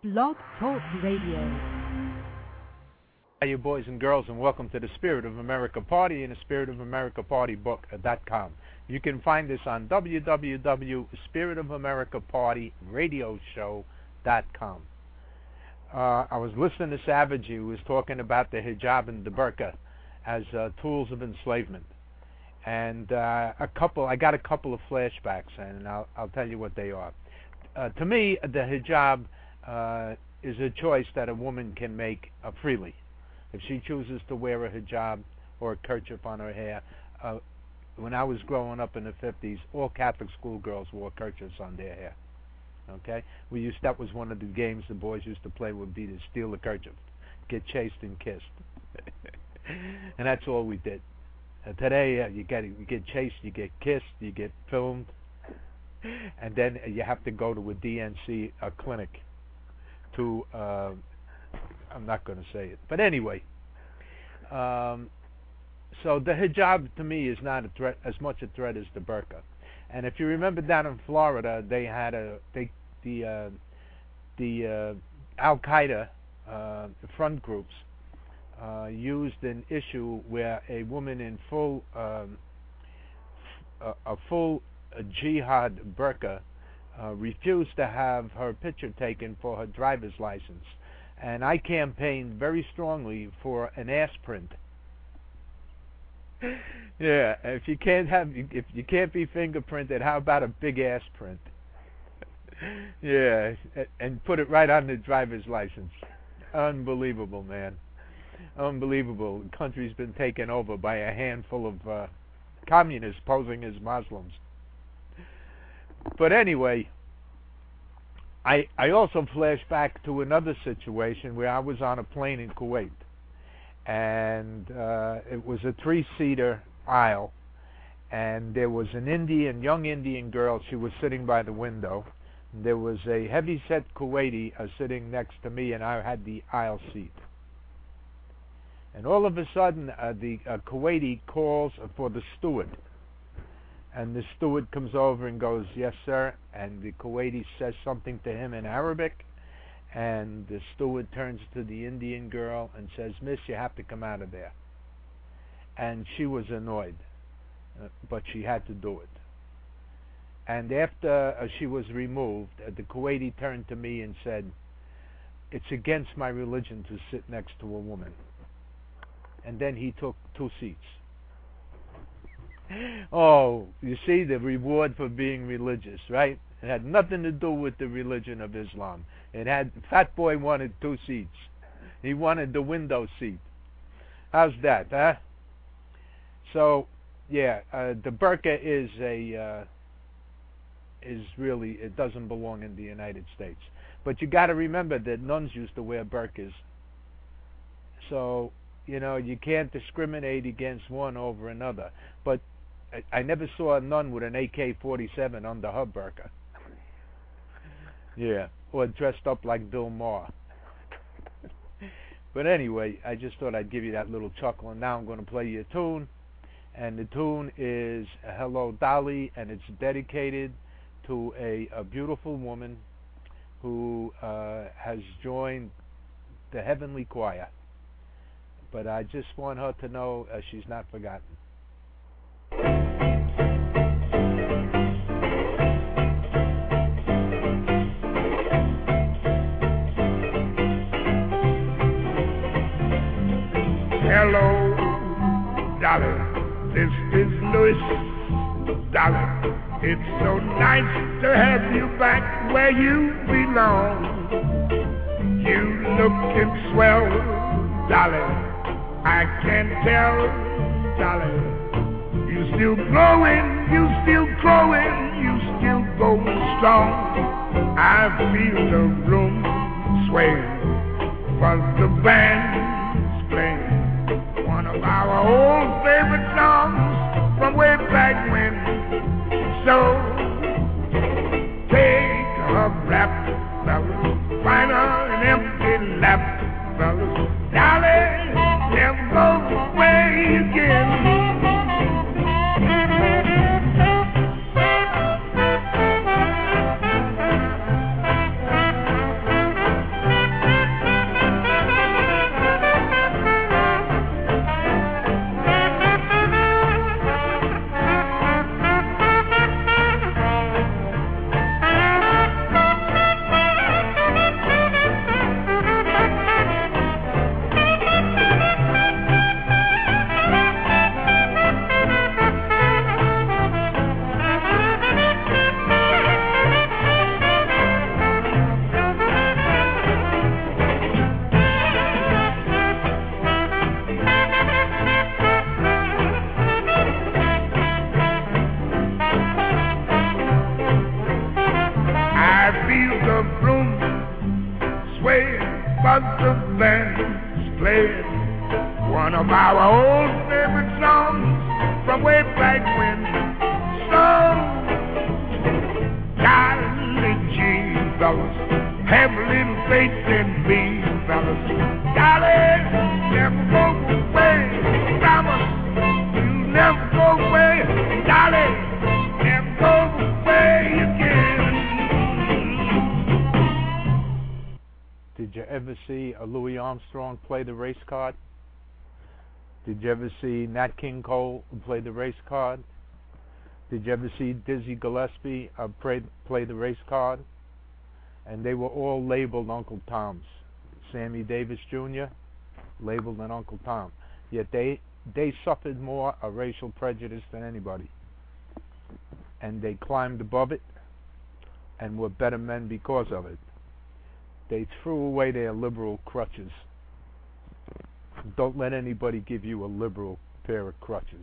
Blog Talk Radio. Hi, you boys and girls, and welcome to the Spirit of America Party and the Spirit of America Party.com. You can find us on www.spiritofamericapartyradioshow.com. I was listening to Savage. He was talking about the hijab and the burqa as tools of enslavement, and I got a couple of flashbacks, and I'll tell you what they are. To me, the hijab is a choice that a woman can make freely. If she chooses to wear a hijab or a kerchief on her hair, when I was growing up in the 50s, all Catholic schoolgirls wore kerchiefs on their hair. Okay, that was one of the games the boys used to play, would be to steal a kerchief, get chased and kissed, and that's all we did. Today, you get chased, you get kissed, you get filmed, and then you have to go to a DNC clinic to. I'm not going to say it, but anyway. So the hijab to me is not a threat, as much a threat as the burqa. And if you remember down in Florida, they had the Al Qaeda front groups used an issue where a woman in full jihad burqa refused to have her picture taken for her driver's license, and I campaigned very strongly for an ass print. Yeah, if you can't be fingerprinted, how about a big ass print? Yeah, and put it right on the driver's license. Unbelievable, man. Unbelievable. The country's been taken over by a handful of communists posing as Muslims. But anyway, I also flash back to another situation where I was on a plane in Kuwait, and it was a 3-seater aisle, and there was an young Indian girl. She was sitting by the window. There was a heavy-set Kuwaiti sitting next to me, and I had the aisle seat. And all of a sudden, the Kuwaiti calls for the steward. And the steward comes over and goes, "Yes, sir." And the Kuwaiti says something to him in Arabic. And the steward turns to the Indian girl and says, "Miss, you have to come out of there." And she was annoyed, but she had to do it. And after she was removed, the Kuwaiti turned to me and said, "It's against my religion to sit next to a woman." And then he took 2 seats. Oh, you see, the reward for being religious, right? It had nothing to do with the religion of Islam. Fat Boy wanted 2 seats. He wanted the window seat. How's that, huh? So, yeah, the burqa it doesn't belong in the United States. But you got to remember that nuns used to wear burqas. So, you can't discriminate against one over another. But I never saw a nun with an AK-47 under her burqa. Yeah, or dressed up like Bill Maher. But anyway, I just thought I'd give you that little chuckle, and now I'm going to play you a tune. And the tune is Hello Dolly, and it's dedicated to a beautiful woman who has joined the Heavenly Choir. But I just want her to know she's not forgotten. Hello, Dolly, this is Louis. Dolly, it's so nice to have you back where you belong. You looking swell, Dolly, I can tell, Dolly. You still growing, you still growing, you still going strong. I feel the room swaying, 'cause the band's playing one of our old favorite songs from way back when. So take a rap, fellas, find her an empty lap, fellas. Dolly, never go away again. way, but the band's playing one of our old favorite songs from way back when. So, golly gee, fellas, have a little faith in me, fellas. Golly, never go away, promise you never go away. Golly, never go away again. Did you ever see a Louis Armstrong play the race card? Did you ever see Nat King Cole play the race card? Did you ever see Dizzy Gillespie play the race card? And they were all labeled Uncle Toms. Sammy Davis Jr. labeled an Uncle Tom. Yet they suffered more a racial prejudice than anybody. And they climbed above it and were better men because of it. They threw away their liberal crutches. Don't let anybody give you a liberal pair of crutches.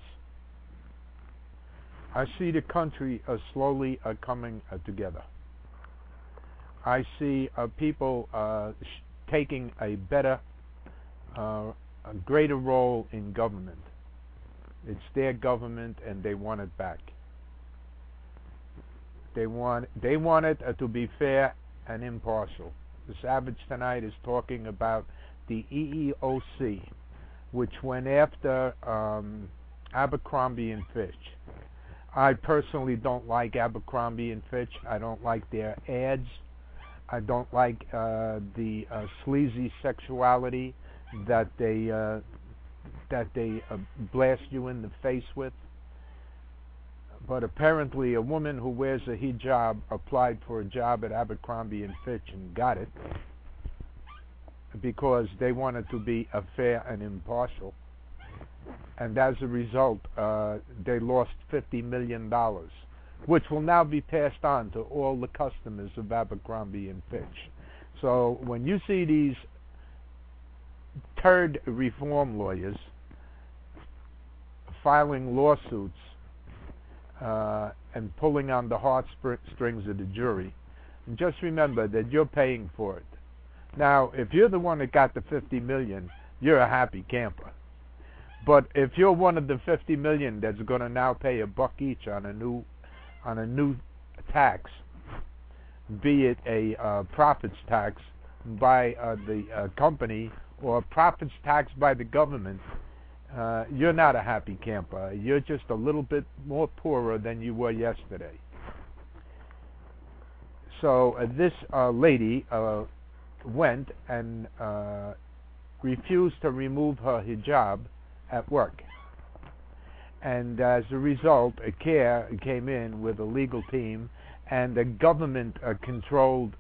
I see the country slowly coming together. I see people taking a better, a greater role in government. It's their government, and they want it back. They want it to be fair and impartial. The Savage tonight is talking about the EEOC, which went after Abercrombie and Fitch. I personally don't like Abercrombie and Fitch. I don't like their ads. I don't like the sleazy sexuality that they blast you in the face with. But apparently a woman who wears a hijab applied for a job at Abercrombie and Fitch and got it because they wanted to be fair and impartial. And as a result, they lost $50 million, which will now be passed on to all the customers of Abercrombie and Fitch. So when you see these turd reform lawyers filing lawsuits and pulling on the heartstrings of the jury, just remember that you're paying for it. Now, if you're the one that got the $50 million, you're a happy camper. But if you're one of the $50 million that's going to now pay $1 each on a new tax, be it a profits tax by the company or profits tax by the government, you're not a happy camper. You're just a little bit more poorer than you were yesterday. So this lady went and refused to remove her hijab at work. And as a result, CARE came in with a legal team and a government-controlled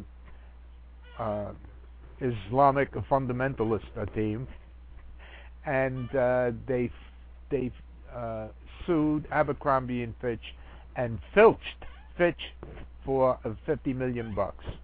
Islamic fundamentalist team, and they sued Abercrombie and Fitch and filched Fitch for $50 million.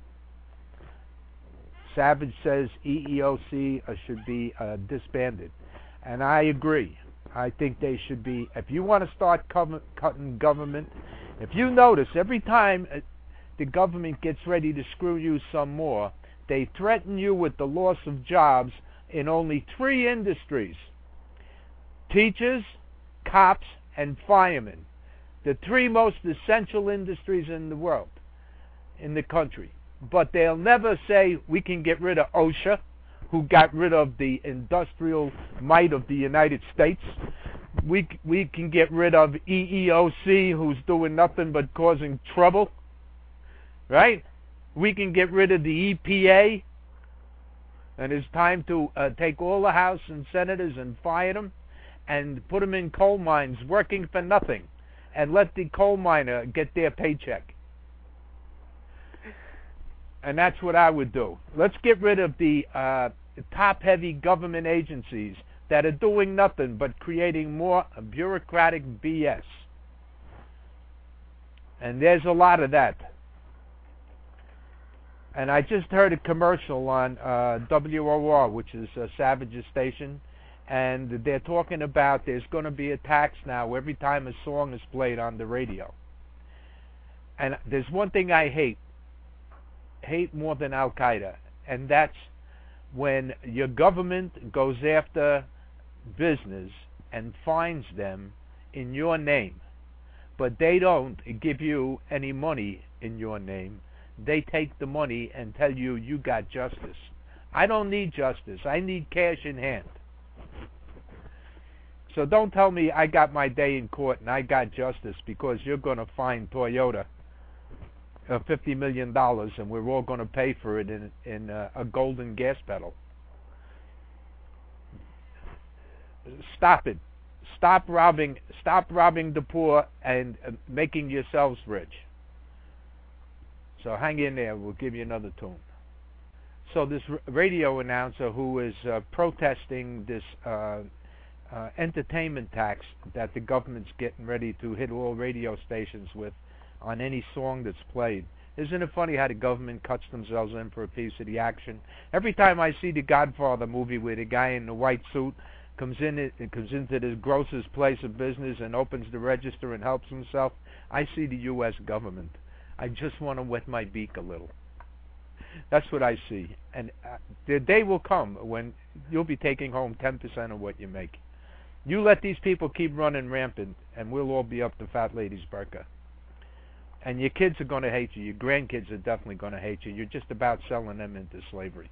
Savage says EEOC should be disbanded, and I agree. I think they should be. If you want to start cutting government, if you notice, every time the government gets ready to screw you some more, they threaten you with the loss of jobs in only 3 industries: teachers, cops, and firemen. The 3 most essential industries in the world, in the country. But they'll never say we can get rid of OSHA, who got rid of the industrial might of the United States. We can get rid of EEOC, who's doing nothing but causing trouble. Right? We can get rid of the EPA. And it's time to take all the House and Senators and fire them and put them in coal mines working for nothing and let the coal miner get their paycheck. And that's what I would do. Let's get rid of the top-heavy government agencies that are doing nothing but creating more bureaucratic BS. And there's a lot of that. And I just heard a commercial on WOR, which is Savage's station, and they're talking about there's going to be a tax now every time a song is played on the radio. And there's one thing I hate more than Al-Qaeda, and that's when your government goes after business and fines them in your name, but they don't give you any money in your name. They take the money and tell you you got justice. I don't need justice. I need cash in hand. So don't tell me I got my day in court and I got justice because you're going to fine Toyota $50 million and we're all going to pay for it in a golden gas pedal. Stop it. Stop robbing the poor and making yourselves rich. So hang in there. We'll give you another tune. So this radio announcer who is protesting this entertainment tax that the government's getting ready to hit all radio stations with on any song that's played. Isn't it funny how the government cuts themselves in for a piece of the action? Every time I see the Godfather movie where the guy in the white suit comes into the grocer's place of business and opens the register and helps himself, I see the U.S. government. I just want to wet my beak a little. That's what I see. And the day will come when you'll be taking home 10% of what you make. You let these people keep running rampant, and we'll all be up to Fat Lady's burqa. And your kids are going to hate you. Your grandkids are definitely going to hate you. You're just about selling them into slavery.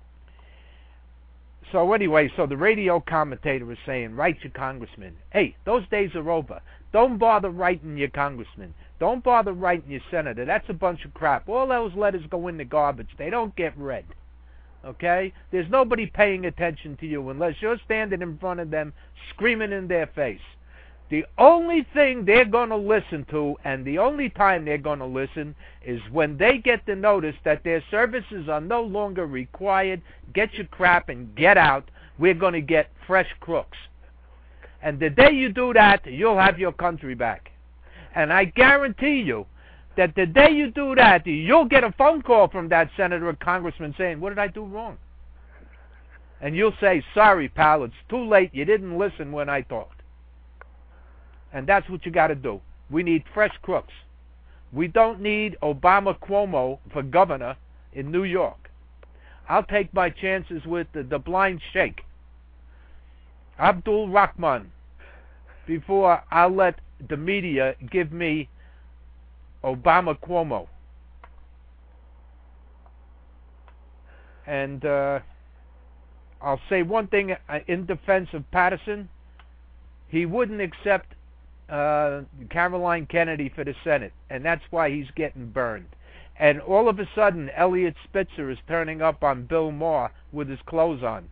So anyway, so the radio commentator was saying, write your congressman. Hey, those days are over. Don't bother writing your congressman. Don't bother writing your senator. That's a bunch of crap. All those letters go in the garbage. They don't get read. Okay? There's nobody paying attention to you unless you're standing in front of them screaming in their face. The only thing they're going to listen to, and the only time they're going to listen, is when they get the notice that their services are no longer required. Get your crap and get out. We're going to get fresh crooks. And the day you do that, you'll have your country back. And I guarantee you that the day you do that, you'll get a phone call from that senator or congressman saying, what did I do wrong? And you'll say, sorry, pal, it's too late. You didn't listen when I talked. And that's what you got to do. We need fresh crooks. We don't need Obama Cuomo for governor in New York. I'll take my chances with the blind sheikh, Abdul Rahman, before I'll let the media give me Obama Cuomo. And I'll say one thing in defense of Patterson. He wouldn't accept Caroline Kennedy for the Senate, and that's why he's getting burned. And all of a sudden, Eliot Spitzer is turning up on Bill Maher with his clothes on.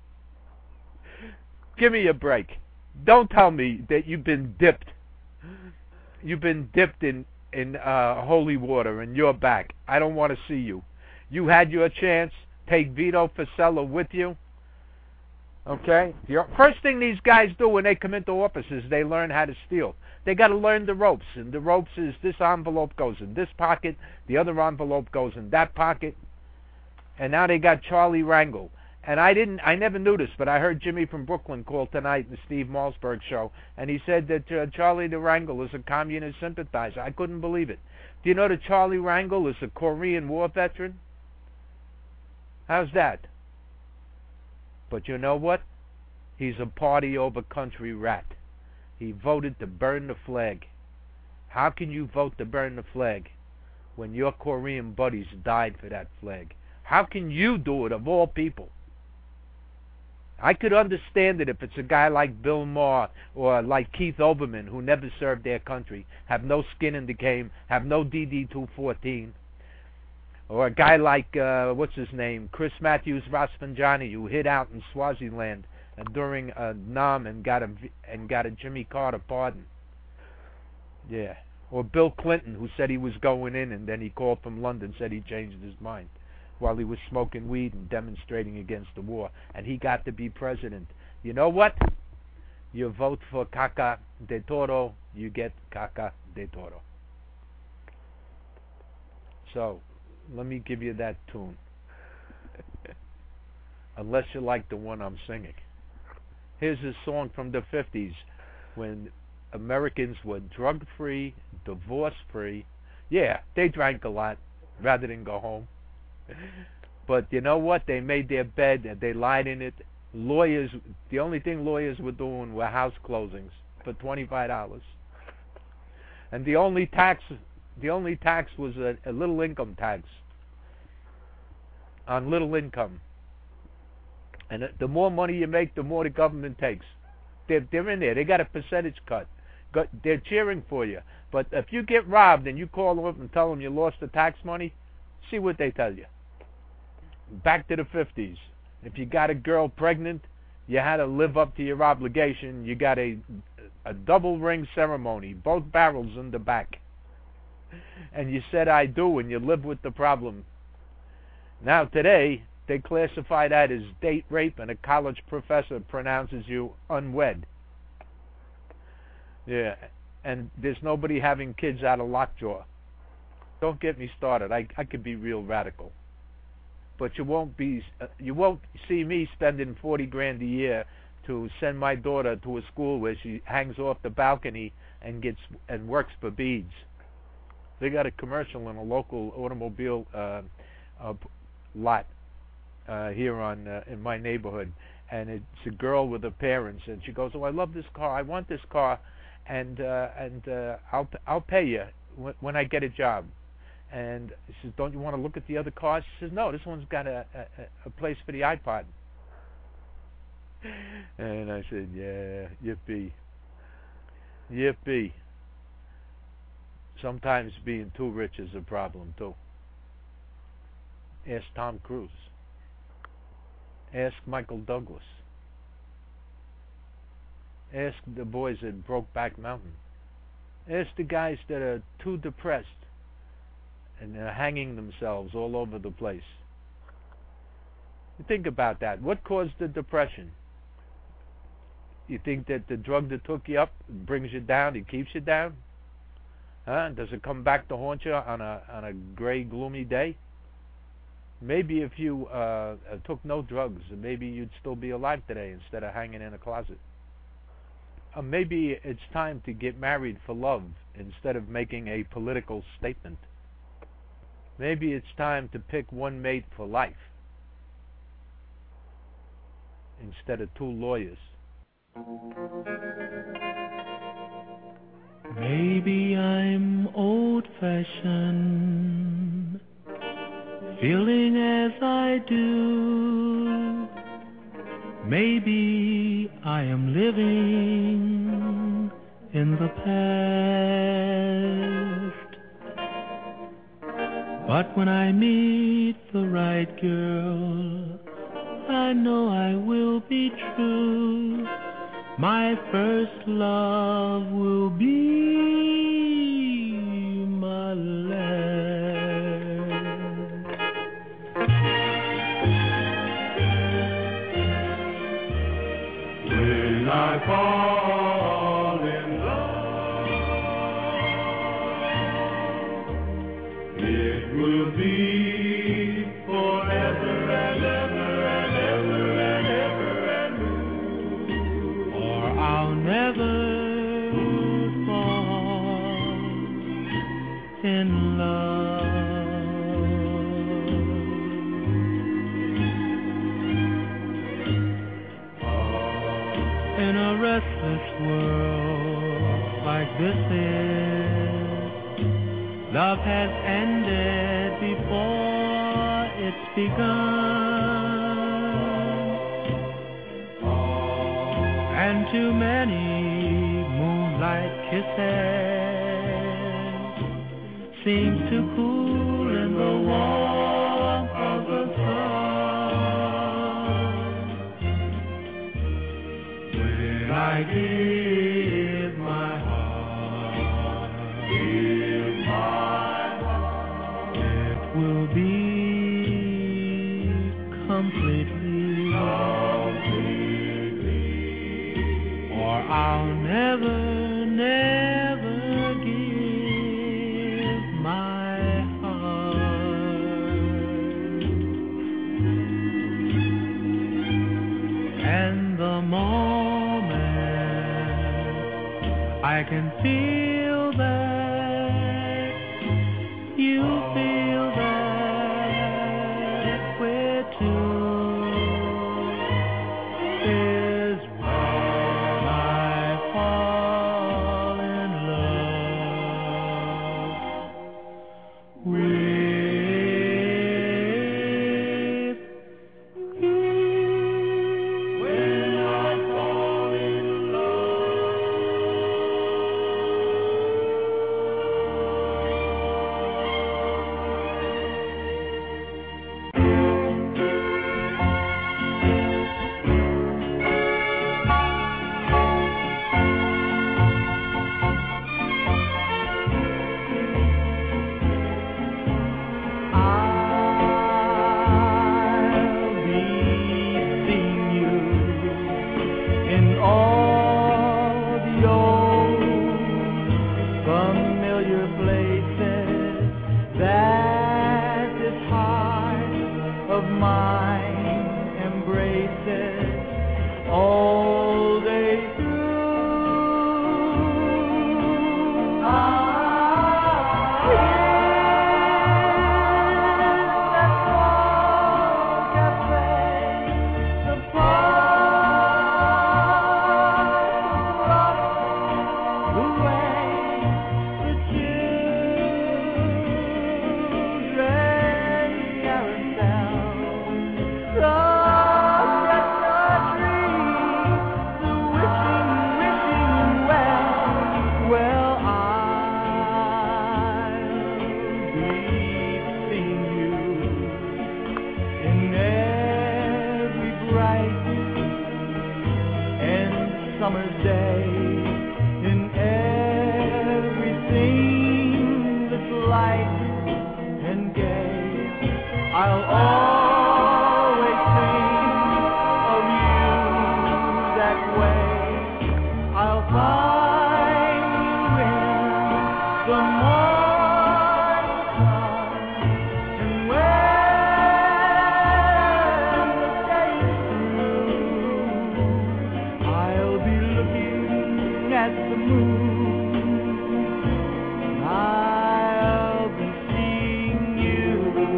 Give me a break. Don't tell me that you've been dipped. You've been dipped in holy water and you're back. I don't want to see you. You had your chance. Take Vito Fossella with you. Okay? The first thing these guys do when they come into office is they learn how to steal. They got to learn the ropes, and the ropes is this envelope goes in this pocket, the other envelope goes in that pocket, and now they got Charlie Rangel. And I never knew this, but I heard Jimmy from Brooklyn call tonight in the Steve Malzberg show, and he said that Charlie the Rangel is a communist sympathizer. I couldn't believe it. Do you know that Charlie Rangel is a Korean War veteran? How's that? But you know what? He's a party over country rat. He voted to burn the flag. How can you vote to burn the flag when your Korean buddies died for that flag? How can you do it of all people? I could understand it if it's a guy like Bill Maher or like Keith Olbermann who never served their country, have no skin in the game, have no DD-214. Or a guy like, what's his name, Chris Matthews Rafsanjani, who hid out in Swaziland during Nam and got a Jimmy Carter pardon. Yeah. Or Bill Clinton, who said he was going in, and then he called from London, said he changed his mind while he was smoking weed and demonstrating against the war, and he got to be president. You know what? You vote for Caca de Toro, you get Caca de Toro. So, let me give you that tune. Unless you like the one I'm singing. Here's a song from the 50s when Americans were drug-free, divorce-free. Yeah, they drank a lot rather than go home. But you know what? They made their bed and they lied in it. Lawyers, the only thing lawyers were doing were house closings for $25. And the only tax was a little income tax on little income. And the more money you make, the more the government takes. They're in there. They got a percentage cut. They're cheering for you. But if you get robbed and you call them up and tell them you lost the tax money, see what they tell you. Back to the 50s. If you got a girl pregnant, you had to live up to your obligation. You got a double ring ceremony, both barrels in the back. And you said, I do, and you live with the problem. Now today, they classify that as date rape, and a college professor pronounces you unwed. Yeah, and there's nobody having kids out of lockjaw. Don't get me started. I could be real radical, but you won't see me spending $40,000 a year to send my daughter to a school where she hangs off the balcony and works for beads. They got a commercial in a local automobile lot here in my neighborhood, and it's a girl with her parents, and she goes, "Oh, I love this car. I want this car, and I'll pay you when I get a job." And he says, "Don't you want to look at the other cars?" She says, "No, this one's got a place for the iPod." And I said, "Yeah, yippee, yippee." Sometimes being too rich is a problem too. Ask Tom Cruise. Ask Michael Douglas. Ask the boys at Brokeback Mountain. Ask the guys that are too depressed and they're hanging themselves all over the place. You think about that. What caused the depression? You think that the drug that took you up brings you down, it keeps you down? Huh? Does it come back to haunt you on a gray, gloomy day? Maybe if you took no drugs, maybe you'd still be alive today instead of hanging in a closet. Maybe it's time to get married for love instead of making a political statement. Maybe it's time to pick one mate for life instead of two lawyers. Maybe I'm old-fashioned, feeling as I do. Maybe I am living in the past. But when I meet the right girl, I know I will be true. My first love will be my last. When I fall in love, it will be forever and ever and ever and ever and ever. Or I'll never fall in love. In a restless world like this is, love has ended before it's begun, and too many moonlight kisses seems to cool in the warmth of the sun. When I give my heart, it will be completely, or I'll never, never give my heart. And the moment I can feel that, you feel that with mine embraces all day through. Summer's day, in everything that's light and gay, I'll always think of you that way. I'll find you in the morning sun, and when the day is through, I'll be looking at the moon. I'll be seeing you.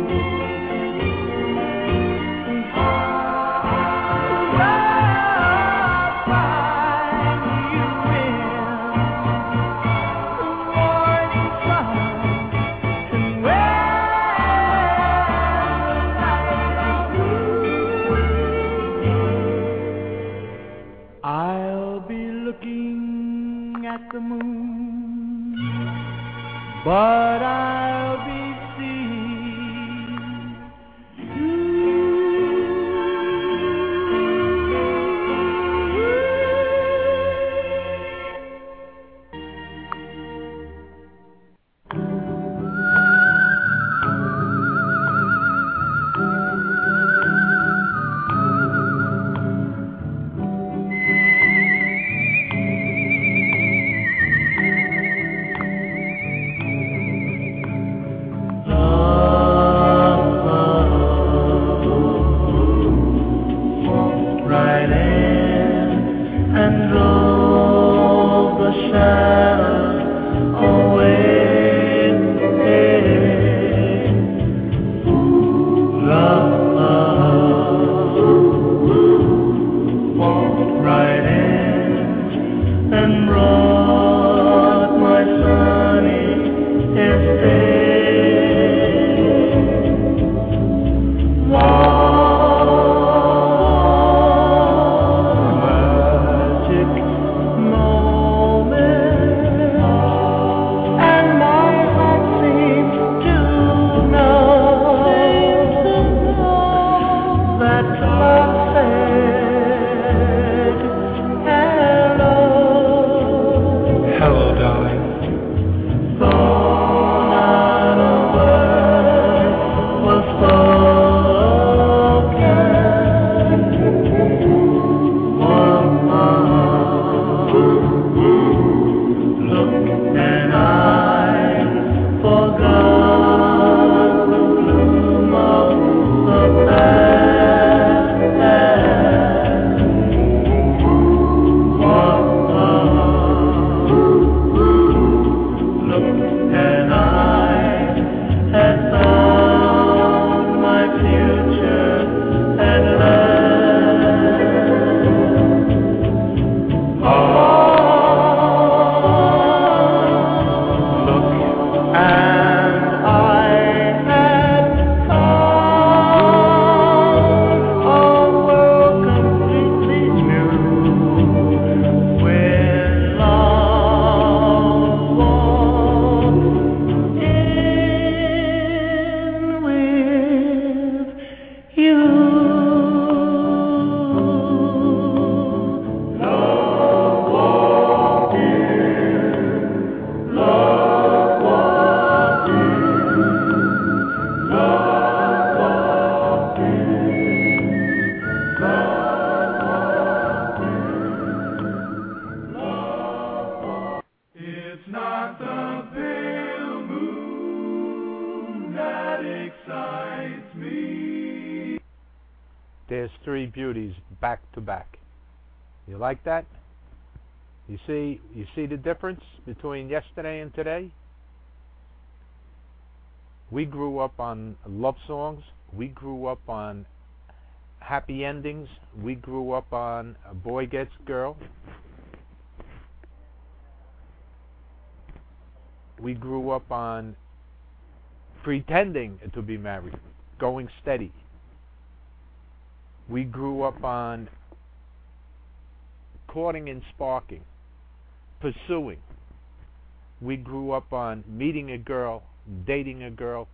I'll find you in the morning sun, and when the night is through, I'll be looking at the moon, but I'll be seeing you. Right in and drove the shadows away. Love walked right in and brought my sunny estate. Hello, darling. Not a word was spoken. One look and I forgot the gloom of the past. And I had found my future at last. Oh, look, and I had found a world completely new, where love walks in with you. Love walked in, love walked in, love walked in, love walked in, love walked in. It's not the pale moon that excites me. there's three beauties back to back. You like that? You see the difference between yesterday and today? We grew up on love songs. We grew up on happy endings. We grew up on a boy gets girl. We grew up on pretending to be married, going steady. We grew up on courting and sparking, pursuing. We grew up on meeting a girl, dating a girl.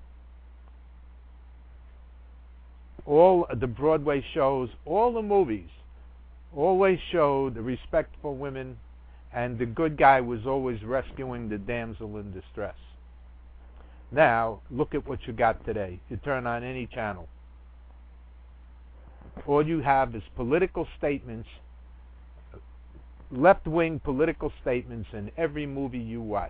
All the Broadway shows, all the movies, always showed respectful women, and the good guy was always rescuing the damsel in distress. Now, look at what you got today. You turn on any channel. All you have is political statements, left-wing political statements in every movie you watch.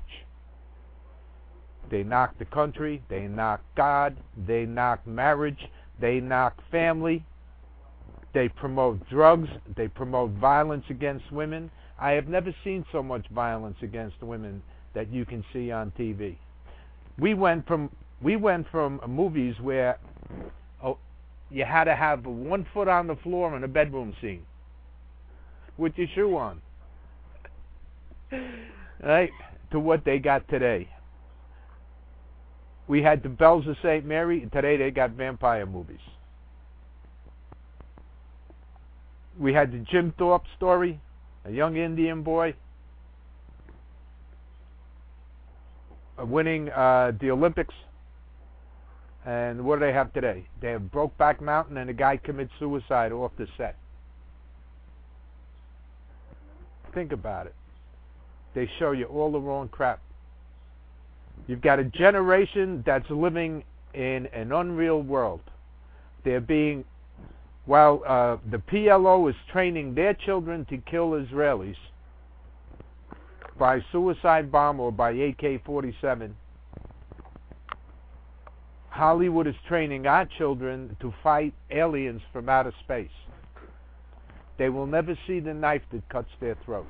They knock the country, they knock God, they knock marriage, they knock family, they promote drugs, they promote violence against women. I have never seen so much violence against women that you can see on TV. We went from movies where you had to have 1 foot on the floor in a bedroom scene with your shoe on, right? To what they got today. We had the Bells of St. Mary. Today they got vampire movies. We had the Jim Thorpe story, a young Indian boy winning the Olympics. And what do they have today? They have Brokeback Mountain, and a guy commits suicide off the set. Think about it. They show you all the wrong crap. You've got a generation that's living in an unreal world. They're being, while the PLO is training their children to kill Israelis by suicide bomb or by AK-47, Hollywood is training our children to fight aliens from outer space. They will never see the knife that cuts their throat.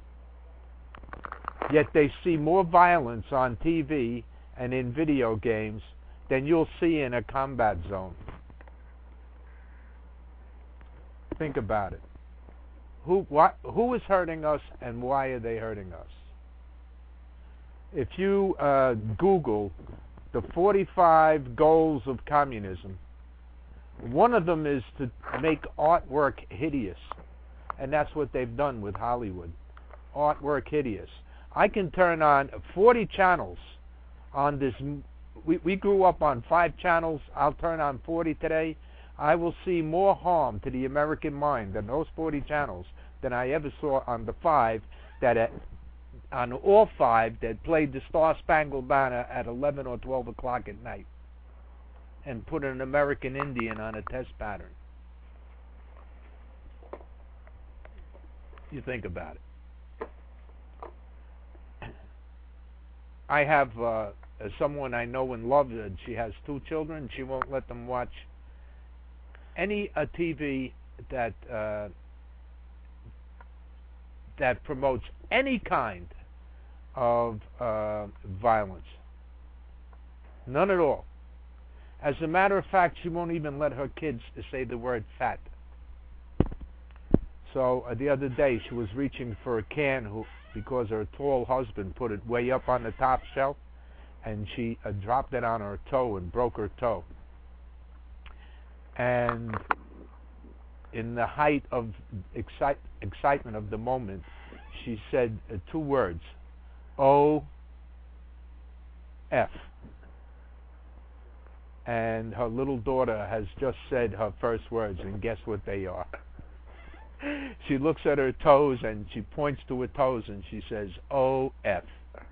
Yet they see more violence on TV and in video games than you'll see in a combat zone. Think about it. Who is hurting us, and why are they hurting us? If you Google the 45 goals of communism, one of them is to make artwork hideous. And that's what they've done with Hollywood. Artwork hideous. I can turn on 40 channels on this. We grew up on 5 channels. I'll turn on 40 today. I will see more harm to the American mind than those 40 channels than I ever saw on the 5 that on all 5 that played the Star-Spangled Banner at 11 or 12 o'clock at night and put an American Indian on a test pattern. You think about it. I have someone I know and love, and she has 2 children. She won't let them watch any TV that that promotes any kind of violence. None at all. As a matter of fact, she won't even let her kids say the word fat. So the other day she was reaching for a can because her tall husband put it way up on the top shelf, and she dropped it on her toe and broke her toe. And in the height of excitement of the moment, she said 2 words, O-F. And her little daughter has just said her first words, and guess what they are? She looks at her toes and she points to her toes and she says, O-F.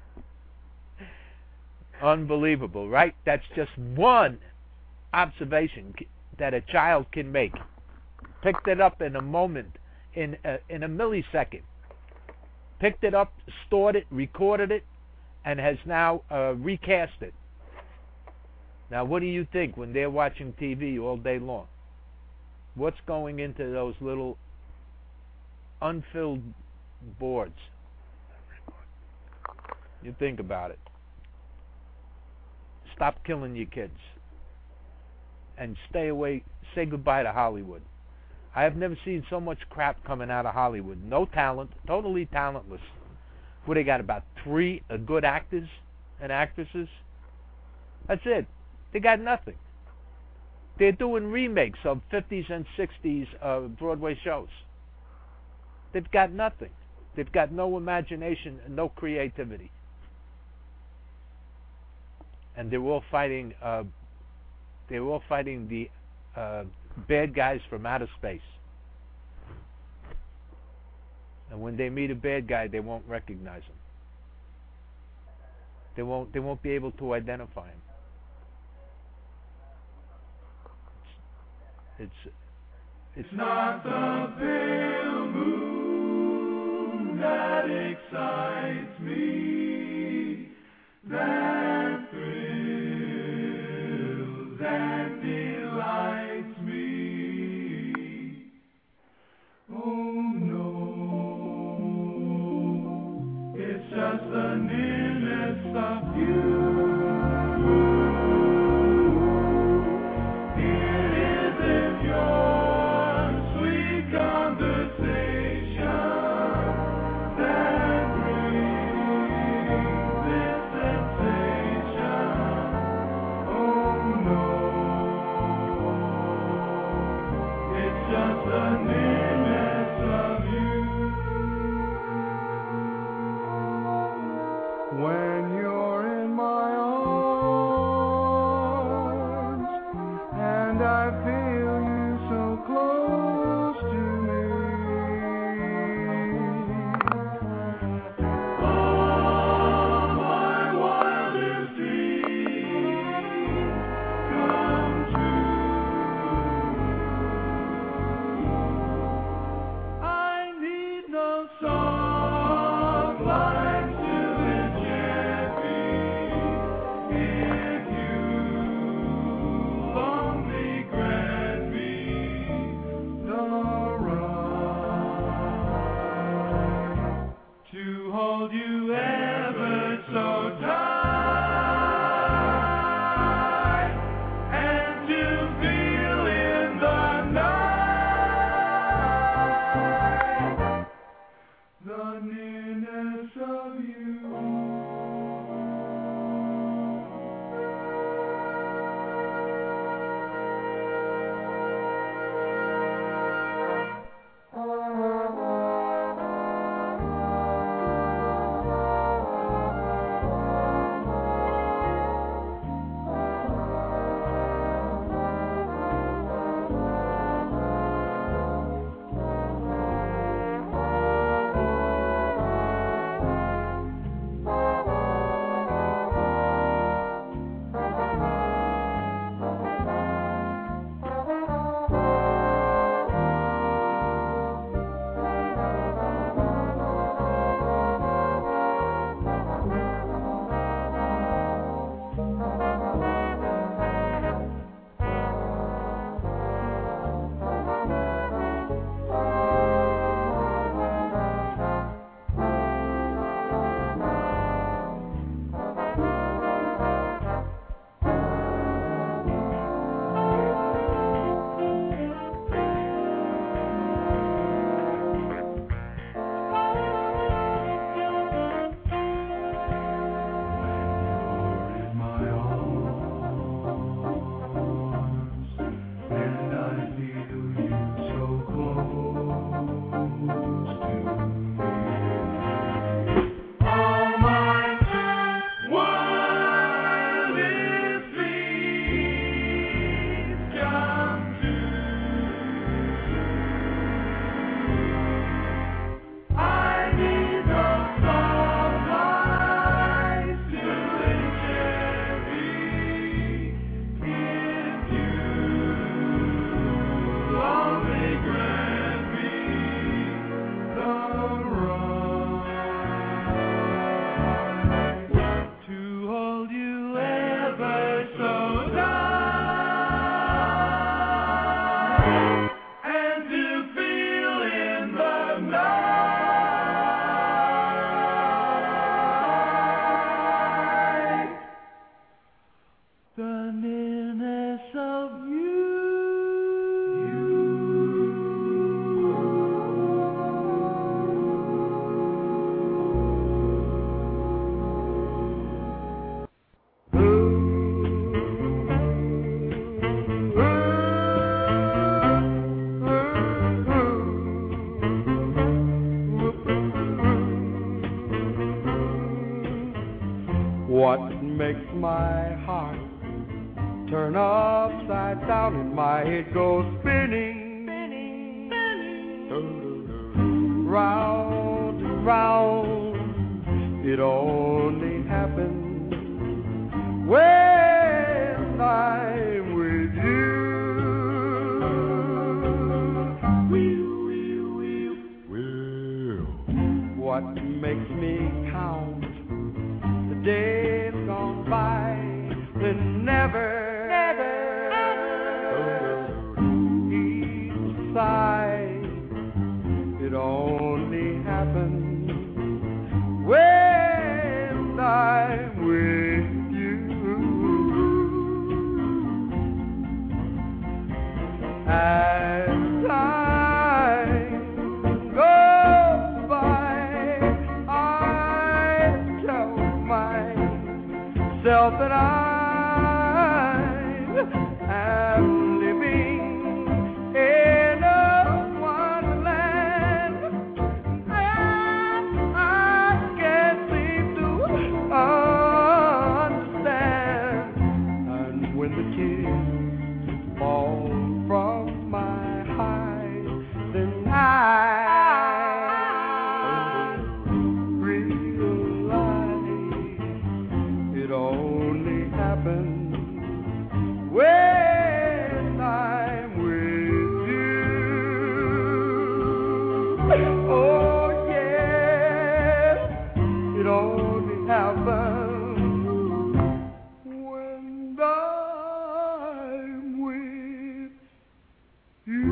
Unbelievable, right? That's just one observation that a child can make. Picked it up in a moment, in a millisecond. Picked it up, stored it, recorded it, and has now recast it. Now, what do you think when they're watching TV all day long? what's going into those little unfilled boards. You think about it. Stop killing your kids. And stay away, say goodbye to Hollywood. I have never seen so much crap coming out of Hollywood. No talent, totally talentless. What, they got about 3 good actors and actresses? That's it. They got nothing. They're doing remakes of 50s and 60s Broadway shows. They've got nothing. They've got no imagination and no creativity. And they're all fighting the bad guys from outer space. And when they meet a bad guy, they won't recognize him. They won't be able to identify him. It's not the pale moon that excites me, that thrills and delights me. Oh no, it's just the nearness of you. When you're in my arms and I feel you so close to me, all my wildest dreams come true. my heart turn upside down and my head goes spinning, round and round. It only happens when I'm with you. What makes me count the days gone by and never each sigh? It only happens when I'm with you. As time goes by, I tell myself that I am living in a wonderland. I can't seem to understand. And when the tears fall from my eyes, then I realize it only happens when I'm with you. Oh yes, it only happens when I'm with you.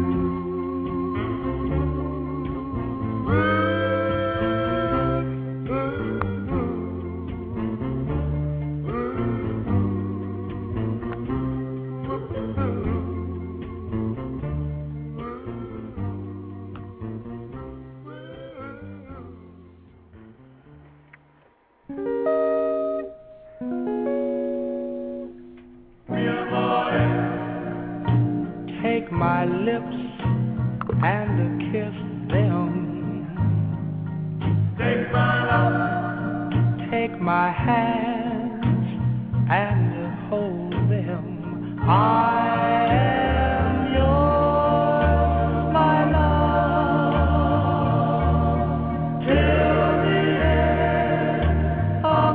Take my lips and kiss them. Take my love. Take my hands and hold them. I am yours, my love, till the end of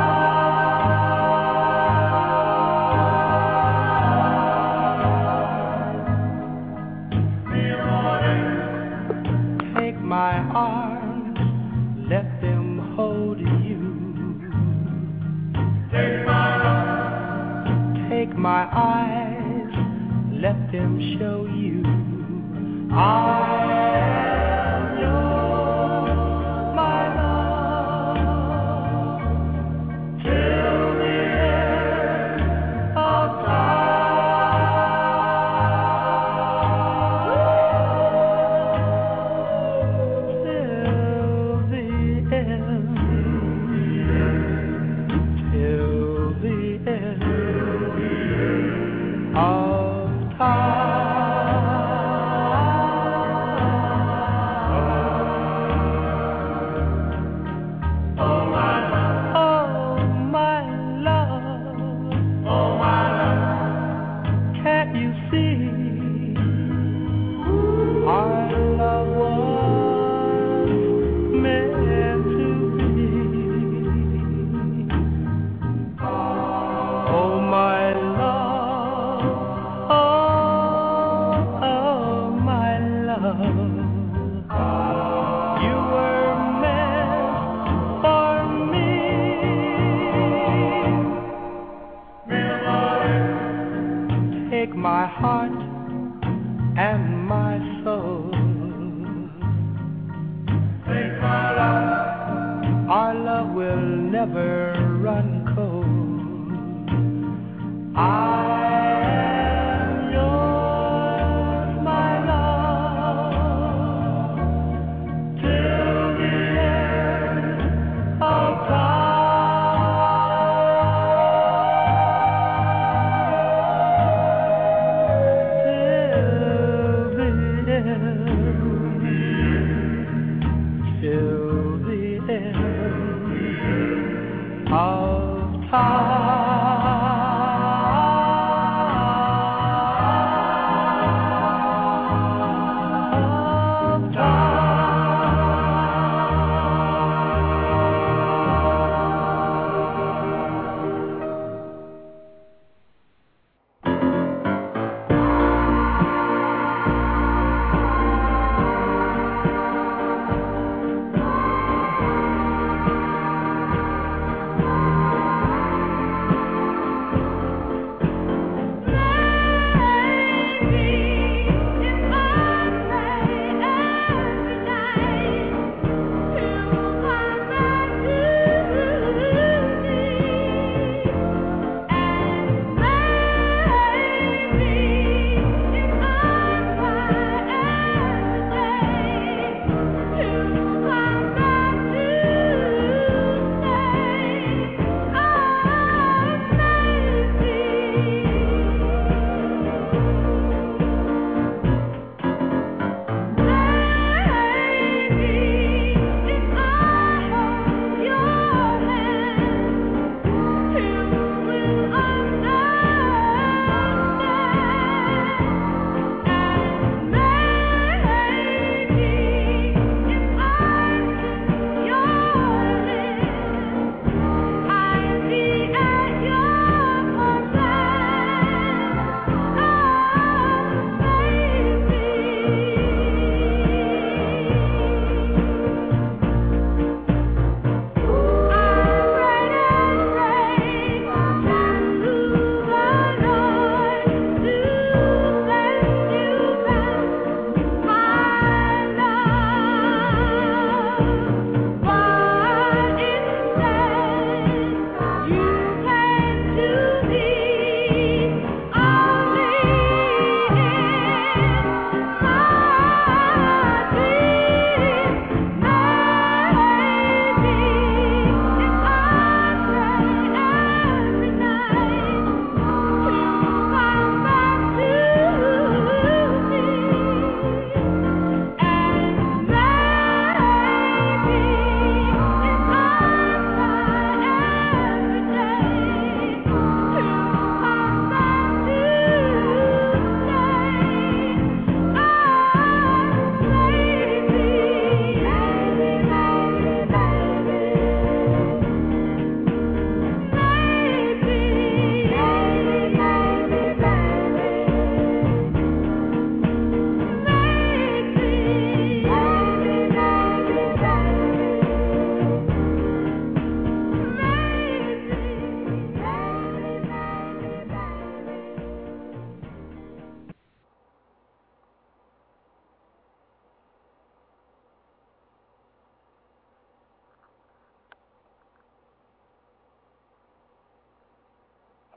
time. Take my arms, let them hold you. Take my arms, take my eyes, let them show you. I am yours, my love, till the end of my heart and my soul. Take my love. Our love will never run cold. I am yours, my love, till the end of time. Till the end of time.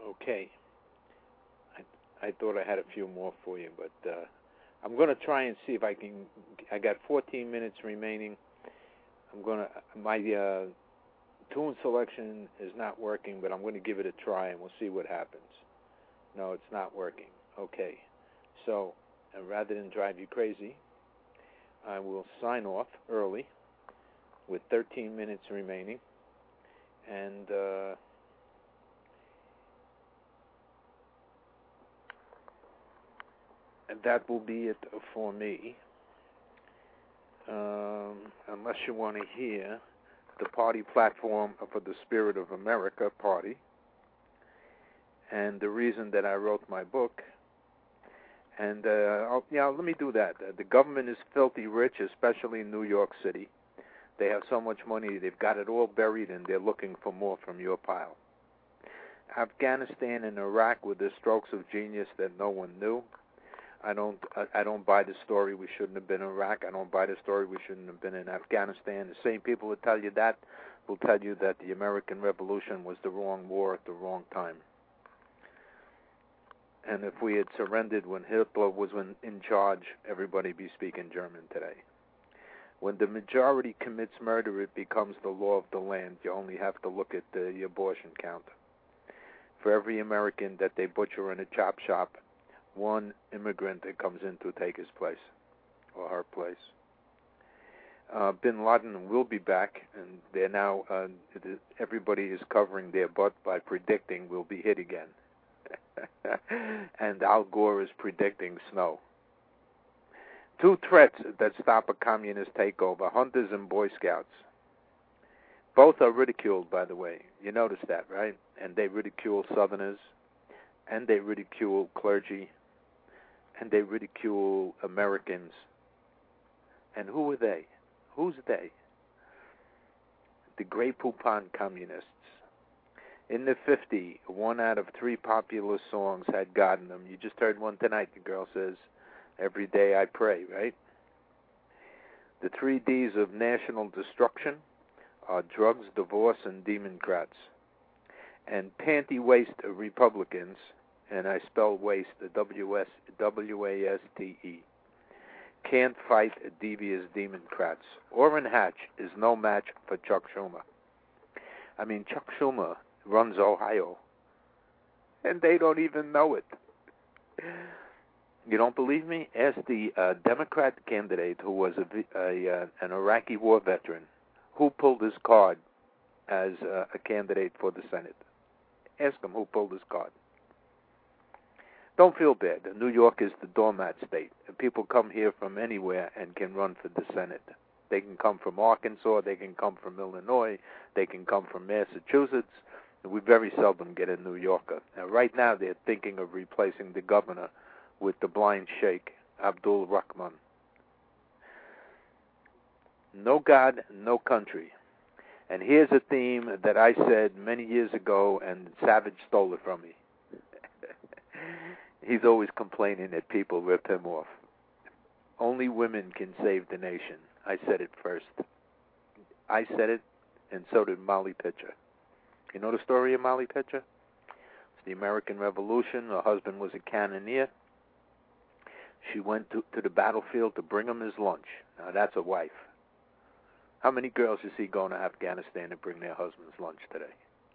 Okay. I thought I had a few more for you, but I'm going to try and see if I can. I got 14 minutes remaining. My tune selection is not working, but I'm going to give it a try, and we'll see what happens. No, it's not working. Okay. So, rather than drive you crazy, I will sign off early with 13 minutes remaining, and that will be it for me. Unless you want to hear the party platform for the Spirit of America Party and the reason that I wrote my book. And let me do that. The government is filthy rich, especially in New York City. They have so much money, they've got it all buried, and they're looking for more from your pile. Afghanistan and Iraq were the strokes of genius that no one knew. I don't buy the story we shouldn't have been in Iraq. I don't buy the story we shouldn't have been in Afghanistan. The same people who tell you that will tell you that the American Revolution was the wrong war at the wrong time. And if we had surrendered when Hitler was in charge, everybody would be speaking German today. When the majority commits murder, it becomes the law of the land. You only have to look at the abortion count. For every American that they butcher in a chop shop, one immigrant that comes in to take his place or her place. Bin Laden will be back, and they're now, everybody is covering their butt by predicting we'll be hit again. And Al Gore is predicting snow. Two threats that stop a communist takeover: hunters and Boy Scouts. Both are ridiculed, by the way. You notice that, right? And they ridicule Southerners, and they ridicule clergy, and they ridicule Americans. And who are they? Who's they? The Grey Poupon communists. In the 50s, 1 out of 3 popular songs had gotten them. You just heard one tonight. The girl says, "Every day I pray," right? The 3 Ds of national destruction are drugs, divorce, and Democrats. And panty-waist Republicans, and I spell waste, W-A-S-T-E, can't fight devious Democrats. Orrin Hatch is no match for Chuck Schumer. I mean, Chuck Schumer runs Ohio, and they don't even know it. You don't believe me? Ask the Democrat candidate who was an Iraqi war veteran who pulled his card as a candidate for the Senate. Ask him who pulled his card. Don't feel bad. New York is the doormat state. People come here from anywhere and can run for the Senate. They can come from Arkansas. They can come from Illinois. They can come from Massachusetts. We very seldom get a New Yorker. Now, right now, they're thinking of replacing the governor with the blind sheikh, Abdul Rahman. No God, no country. And here's a theme that I said many years ago, and Savage stole it from me. He's always complaining that people rip him off. Only women can save the nation. I said it first. I said it, and so did Molly Pitcher. You know the story of Molly Pitcher? It's the American Revolution. Her husband was a cannoneer. She went to the battlefield to bring him his lunch. Now, that's a wife. How many girls you see going to Afghanistan to bring their husbands lunch today?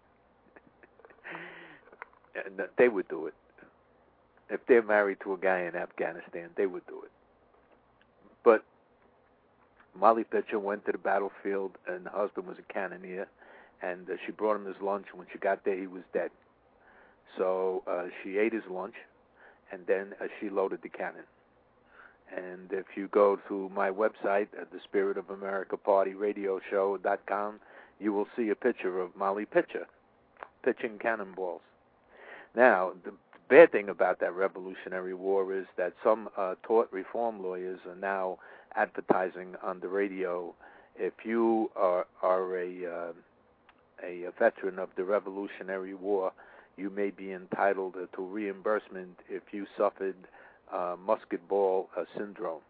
And they would do it. If they're married to a guy in Afghanistan, they would do it. But Molly Pitcher went to the battlefield, and the husband was a cannoneer, and she brought him his lunch. When she got there, he was dead. So she ate his lunch, and then she loaded the cannon. And if you go to my website, the Spirit of America Party Radio Show.com, you will see a picture of Molly Pitcher pitching cannonballs. Now, the bad thing about that Revolutionary War is that some tort reform lawyers are now advertising on the radio. If you are a veteran of the Revolutionary War, you may be entitled to reimbursement if you suffered musket ball syndrome.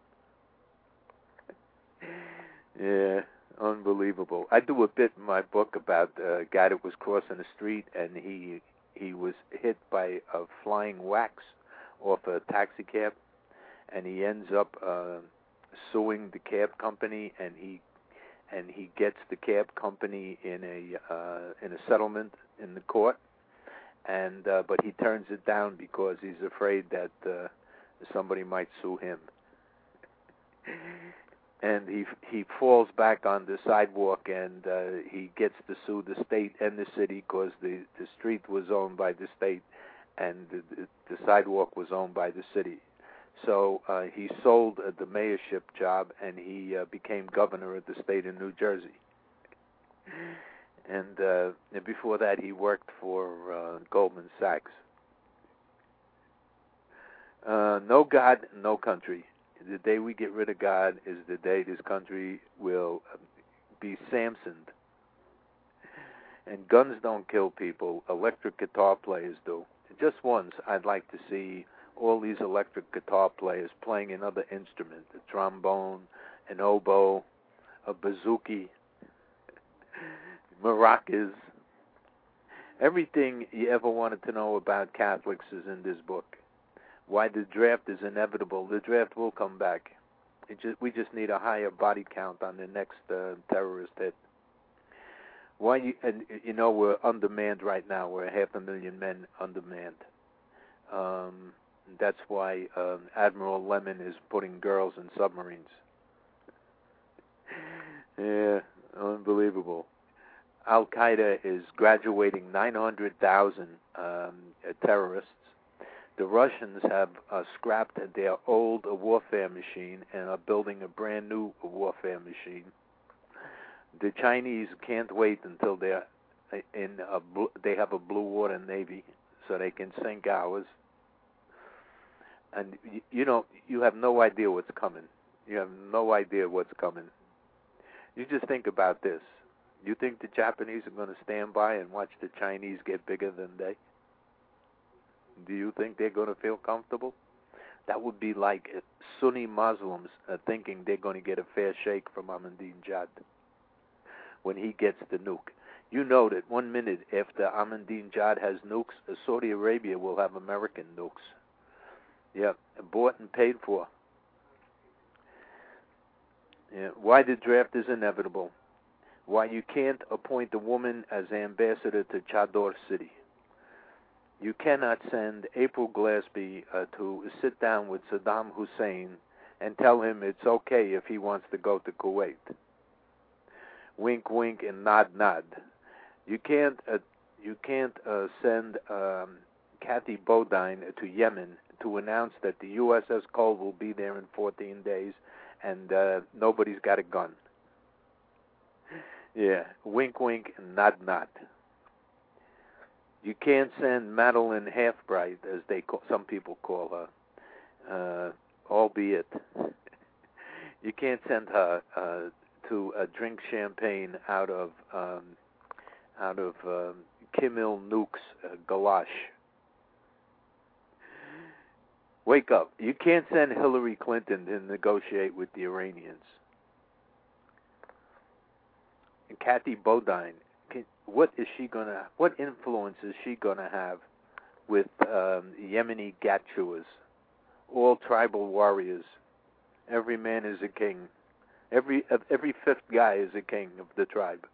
Yeah, unbelievable. I do a bit in my book about a guy that was crossing the street, and he he was hit by a flying wax off a taxi cab, and he ends up suing the cab company, and he gets the cab company in a settlement in the court, and but he turns it down because he's afraid that somebody might sue him. And he falls back on the sidewalk, and he gets to sue the state and the city because the street was owned by the state, and the sidewalk was owned by the city. So he sold the mayorship job, and he became governor of the state of New Jersey. And before that, he worked for Goldman Sachs. No God, no country. The day we get rid of God is the day this country will be Samsoned. And guns don't kill people. Electric guitar players do. Just once, I'd like to see all these electric guitar players playing another instrument, a trombone, an oboe, a bouzouki, maracas. Everything you ever wanted to know about Catholics is in this book. Why the draft is inevitable. The draft will come back. We just need a higher body count on the next terrorist hit. We're undermanned right now. We're 500,000 men undermanned. That's why Admiral Lemon is putting girls in submarines. Yeah, unbelievable. Al-Qaeda is graduating 900,000 terrorists. The Russians have scrapped their old warfare machine and are building a brand new warfare machine. The Chinese can't wait until they have a blue water navy so they can sink ours. And you have no idea what's coming. You have no idea what's coming. You just think about this. You think the Japanese are going to stand by and watch the Chinese get bigger than they? Do you think they're going to feel comfortable? That would be like Sunni Muslims thinking they're going to get a fair shake from Ahmadinejad when he gets the nuke. You know that 1 minute after Ahmadinejad has nukes, Saudi Arabia will have American nukes. Yeah, bought and paid for. Yeah. Why the draft is inevitable. Why you can't appoint a woman as ambassador to Chador City. You cannot send April Glaspie to sit down with Saddam Hussein and tell him it's okay if he wants to go to Kuwait. Wink, wink, and nod, nod. You can't send Kathy Bodine to Yemen to announce that the USS Cole will be there in 14 days and nobody's got a gun. Yeah, wink, wink, and nod, nod. You can't send Madeline Halfbright, as some people call her, albeit you can't send her to drink champagne out of Kim Il-Nuk's galash. Wake up! You can't send Hillary Clinton to negotiate with the Iranians. And Kathy Bodine. What influence is she gonna have with Yemeni Gatchuas, all tribal warriors? Every man is a king. Every fifth guy is a king of the tribe.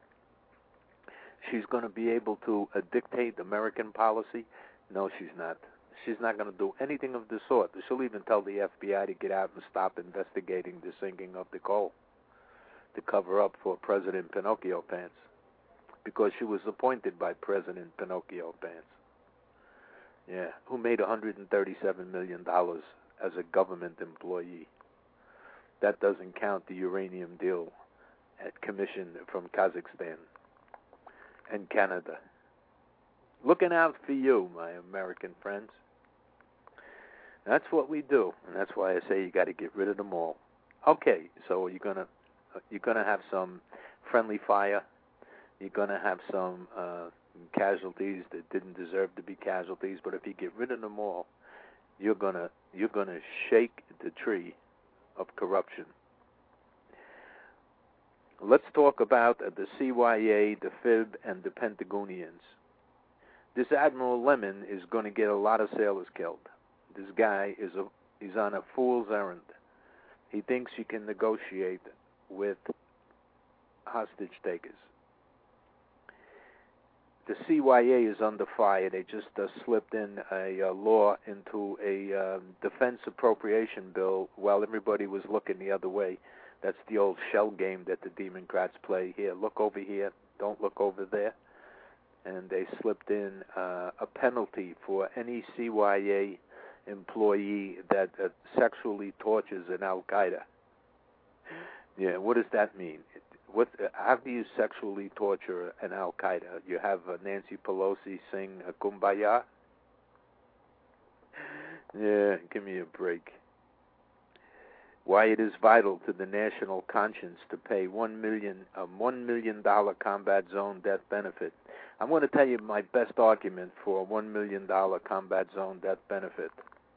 She's gonna be able to dictate American policy? No, she's not. She's not gonna do anything of the sort. She'll even tell the FBI to get out and stop investigating the sinking of the Cole, to cover up for President Pinocchio Pants. Because she was appointed by President Pinocchio Pants. Yeah, who made $137 million as a government employee. That doesn't count the uranium deal at commission from Kazakhstan and Canada. Looking out for you, my American friends. That's what we do, and that's why I say you got to get rid of them all. Okay, so you're gonna have some friendly fire. You're going to have some casualties that didn't deserve to be casualties, but if you get rid of them all, you're going to shake the tree of corruption. Let's talk about the CYA, the FIB, and the Pentagonians. This Admiral Lemon is going to get a lot of sailors killed. This guy he's on a fool's errand. He thinks you can negotiate with hostage takers. The CYA is under fire. They just slipped in a law into a defense appropriation bill while everybody was looking the other way. That's the old shell game that the Democrats play. Here, look over here. Don't look over there. And they slipped in a penalty for any CYA employee that sexually tortures an Al-Qaeda. Yeah, what does that mean? How do you sexually torture an Al-Qaeda? You have Nancy Pelosi sing Kumbaya? Yeah, give me a break. Why it is vital to the national conscience to pay $1 million combat zone death benefit. I'm going to tell you my best argument for a $1 million combat zone death benefit.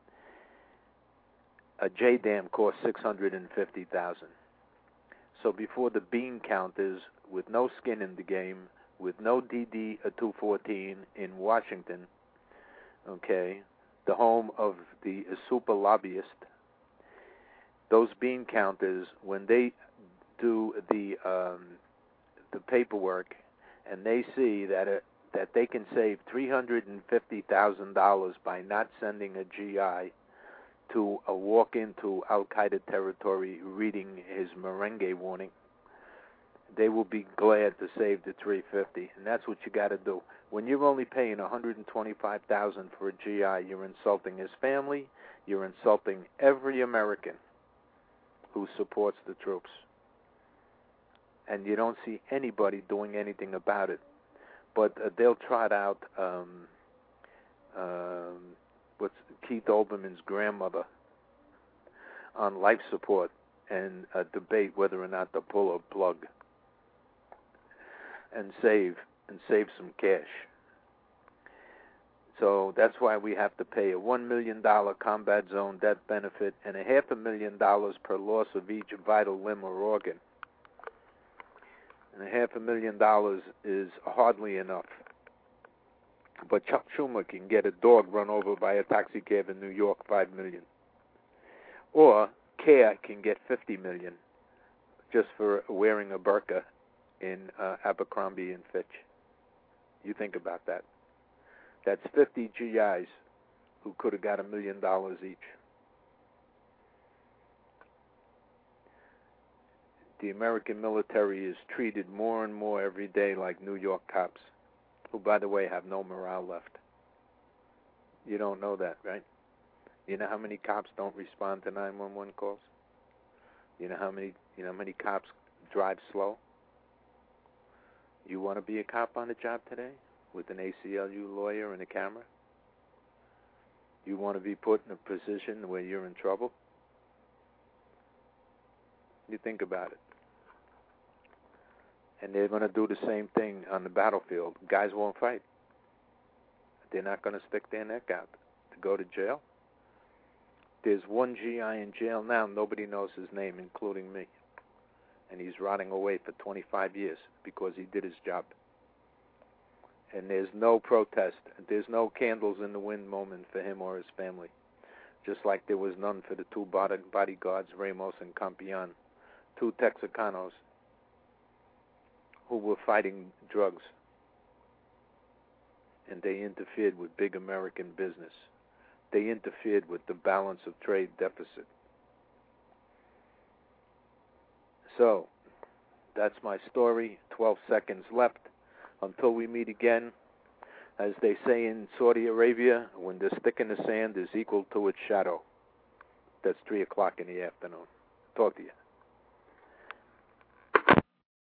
A JDAM costs $650,000. So before the bean counters, with no skin in the game, with no DD-214 in Washington, okay, the home of the super lobbyist, those bean counters, when they do the paperwork and they see that they can save $350,000 by not sending a GI to walk into Al-Qaeda territory reading his merengue warning, they will be glad to save the $350,000, and that's what you got to do. When you're only paying $125,000 for a GI, you're insulting his family, you're insulting every American who supports the troops, and you don't see anybody doing anything about it. But they'll trot out what's Keith Olbermann's grandmother on life support and debate whether or not to pull a plug and save some cash. So that's why we have to pay a $1 million combat zone death benefit and $500,000 per loss of each vital limb or organ. And $500,000 is hardly enough. But Chuck Schumer can get a dog run over by a taxi cab in New York, $5 million. Or CARE can get $50 million just for wearing a burqa in Abercrombie and Fitch. You think about that. That's 50 GIs who could have got $1 million each. The American military is treated more and more every day like New York cops, who, by the way, have no morale left. You don't know that, right? You know how many cops don't respond to 911 calls? You know how many cops drive slow? You want to be a cop on the job today with an ACLU lawyer and a camera? You want to be put in a position where you're in trouble? You think about it. And they're going to do the same thing on the battlefield. Guys won't fight. They're not going to stick their neck out to go to jail. There's one GI in jail now. Nobody knows his name, including me. And he's rotting away for 25 years because he did his job. And there's no protest. There's no candles in the wind moment for him or his family. Just like there was none for the two bodyguards, Ramos and Campion, two Texacanos who were fighting drugs. And they interfered with big American business. They interfered with the balance of trade deficit. So, that's my story. 12 seconds left until we meet again. As they say in Saudi Arabia, when the stick in the sand is equal to its shadow. That's 3 o'clock in the afternoon. Talk to you.